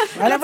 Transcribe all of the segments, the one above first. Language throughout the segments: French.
Quand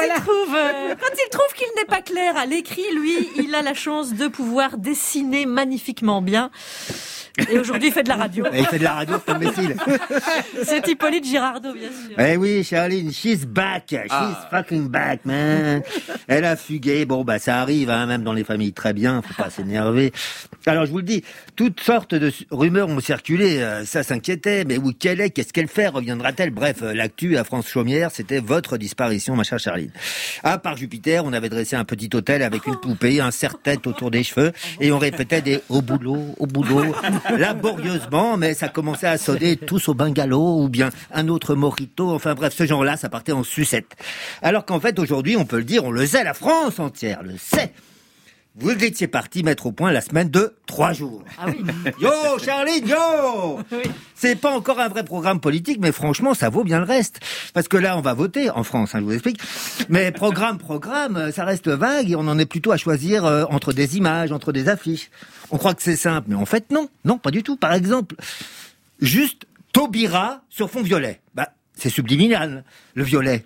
il trouve qu'il n'est pas clair à l'écrit, lui, il a la chance de pouvoir dessiner magnifiquement bien. Et aujourd'hui, il fait de la radio. Il fait de la radio, c'est imbécile. C'est Hippolyte Girardot, bien sûr. Eh oui, Charline, she's back. She's fucking back, man. Elle a fugué. Bon, ça arrive, hein, même dans les familles, très bien. Faut pas s'énerver. Alors, je vous le dis, toutes sortes de rumeurs ont circulé. Ça s'inquiétait. Mais où qu'elle est? Qu'est-ce qu'elle fait? Reviendra-t-elle? Bref, l'actu à France Chaumière, c'était votre disparition, ma chère Charline. À part Jupiter, on avait dressé un petit hôtel avec une poupée, un serre-tête autour des cheveux, et on répétait des au boulot, laborieusement, mais ça commençait à sonner tous au bungalow, ou bien un autre mojito, enfin bref, ce genre-là, ça partait en sucette. Alors qu'en fait, aujourd'hui, on peut le dire, on le sait, la France entière le sait. Vous étiez parti mettre au point la semaine de 3 jours. Ah oui. Yo, Charline, yo! Oui. C'est pas encore un vrai programme politique, mais franchement, ça vaut bien le reste. Parce que là, on va voter en France, hein, je vous explique. Mais programme, ça reste vague et on en est plutôt à choisir entre des images, entre des affiches. On croit que c'est simple, mais en fait, non, pas du tout. Par exemple, juste Taubira sur fond violet. C'est subliminal, le violet,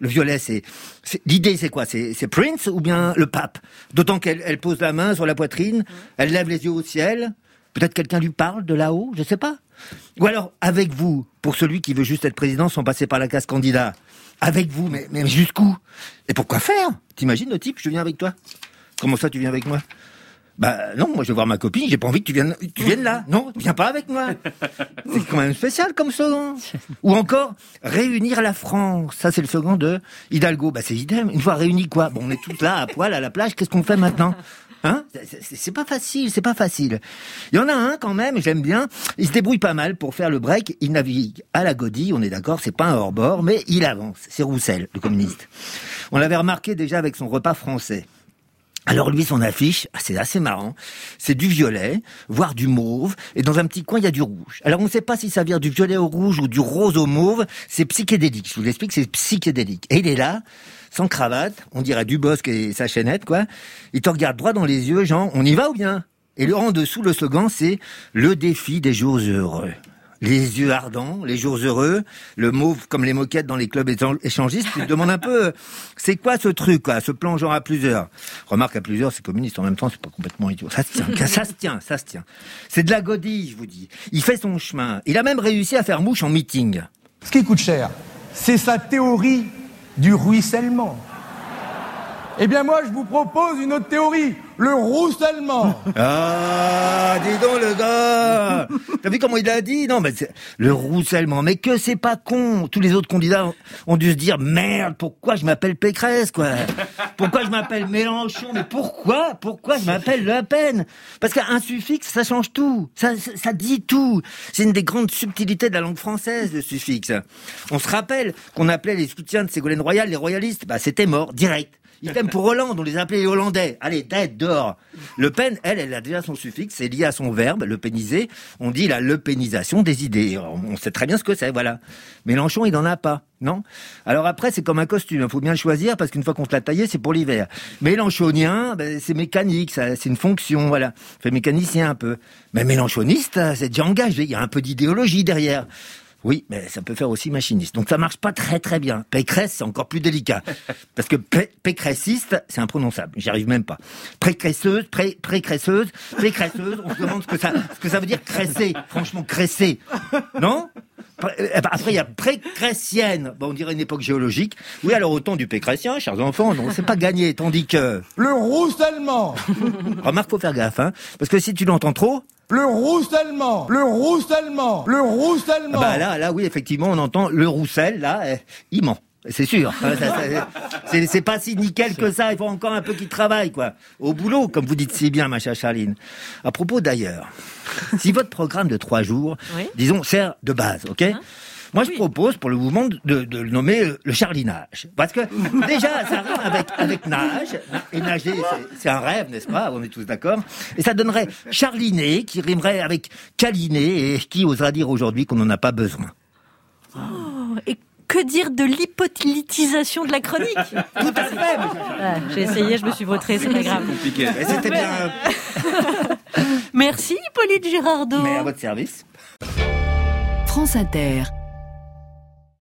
l'idée, c'est quoi? C'est Prince ou bien le pape? D'autant qu'elle pose la main sur la poitrine, elle lève les yeux au ciel, peut-être quelqu'un lui parle de là-haut, je sais pas. Ou alors, avec vous, pour celui qui veut juste être président sans passer par la case candidat. Avec vous, mais jusqu'où? Et pourquoi faire? T'imagines le type, je viens avec toi? Comment ça, tu viens avec moi? Non, moi je vais voir ma copine, j'ai pas envie que tu viennes là. Non, viens pas avec moi. C'est quand même spécial comme slogan. Ou encore, réunir la France. Ça c'est le slogan de Hidalgo. C'est idem. Une fois réunis quoi? On est tous là à poil à la plage, qu'est-ce qu'on fait maintenant? Hein? C'est pas facile. Il y en a un quand même, j'aime bien. Il se débrouille pas mal pour faire le break. Il navigue à la godille, on est d'accord, c'est pas un hors-bord, mais il avance. C'est Roussel, le communiste. On l'avait remarqué déjà avec son repas français. Alors lui, son affiche, c'est assez marrant, c'est du violet, voire du mauve, et dans un petit coin, il y a du rouge. Alors on ne sait pas si ça vient du violet au rouge ou du rose au mauve, c'est psychédélique, je vous l'explique, c'est psychédélique. Et il est là, sans cravate, on dirait Dubosc et sa chaînette, quoi. Il te regarde droit dans les yeux, genre, on y va ou bien? Et en dessous, le slogan, c'est « Le défi des jours heureux ». Les yeux ardents, les jours heureux, le mauve comme les moquettes dans les clubs échangistes, tu te demandes un peu, c'est quoi ce truc, quoi, ce plan genre à plusieurs? Remarque, à plusieurs, c'est communiste en même temps, c'est pas complètement idiot. Ça se tient. C'est de la godille, je vous dis. Il fait son chemin. Il a même réussi à faire mouche en meeting. Ce qui coûte cher, c'est sa théorie du ruissellement. Eh bien moi, je vous propose une autre théorie, le roussellement. Ah, dis donc le gars. T'as vu comment il a dit? Non, mais c'est le roussellement. Mais que c'est pas con. Tous les autres candidats ont dû se dire, merde, pourquoi je m'appelle Pécresse, quoi? Pourquoi je m'appelle Mélenchon? Mais pourquoi je m'appelle Le Pen? Parce qu'un suffixe, ça change tout. Ça dit tout. C'est une des grandes subtilités de la langue française, le suffixe. On se rappelle qu'on appelait les soutiens de Ségolène Royal les royalistes. C'était mort, direct. Idem pour Hollande, on les appelait les Hollandais. Allez, tête dehors. Le Pen, elle a déjà son suffixe, c'est lié à son verbe, le péniser. On dit la lepénisation des idées. On sait très bien ce que c'est, voilà. Mélenchon, il n'en a pas, non? Alors après, c'est comme un costume, il faut bien le choisir, parce qu'une fois qu'on se l'a taillé, c'est pour l'hiver. Mélenchonien, c'est mécanique, ça, c'est une fonction, voilà. Fait mécanicien un peu. Mais mélenchoniste, c'est déjà engagé, il y a un peu d'idéologie derrière. Oui, mais ça peut faire aussi machiniste. Donc ça marche pas très très bien. Pécresse, c'est encore plus délicat. Parce que pécressiste, c'est imprononçable. J'y arrive même pas. Précresseuse, précresseuse, on se demande ce que ça veut dire cresser. Franchement, cresser. Non? Après, il y a précressienne. On dirait une époque géologique. Oui, alors au temps du pécressien, chers enfants, non, c'est pas gagné. Tandis que... Le roussellement. Remarque, faut faire gaffe, hein. Parce que si tu l'entends trop... Le roussellement. Là, oui, effectivement, on entend le Roussel, là, il ment. C'est sûr. C'est pas si nickel que ça. Il faut encore un peu qu'il travaille, quoi. Au boulot, comme vous dites si bien, ma chère Charline. À propos d'ailleurs, si votre programme de 3 jours, disons, sert de base, ok? Moi, je propose pour le mouvement de le nommer le charlinage. Parce que, déjà, ça rime avec nage. Et nager, c'est un rêve, n'est-ce pas? On est tous d'accord. Et ça donnerait charliner, qui rimerait avec câliner, et qui osera dire aujourd'hui qu'on n'en a pas besoin. Oh, et que dire de l'hypothlétisation de la chronique? Tout à fait. J'ai essayé, je me suis vautrée, c'est pas grave. Compliqué. Mais c'était bien. Merci, Hippolyte Girardot. Mais à votre service. France Inter.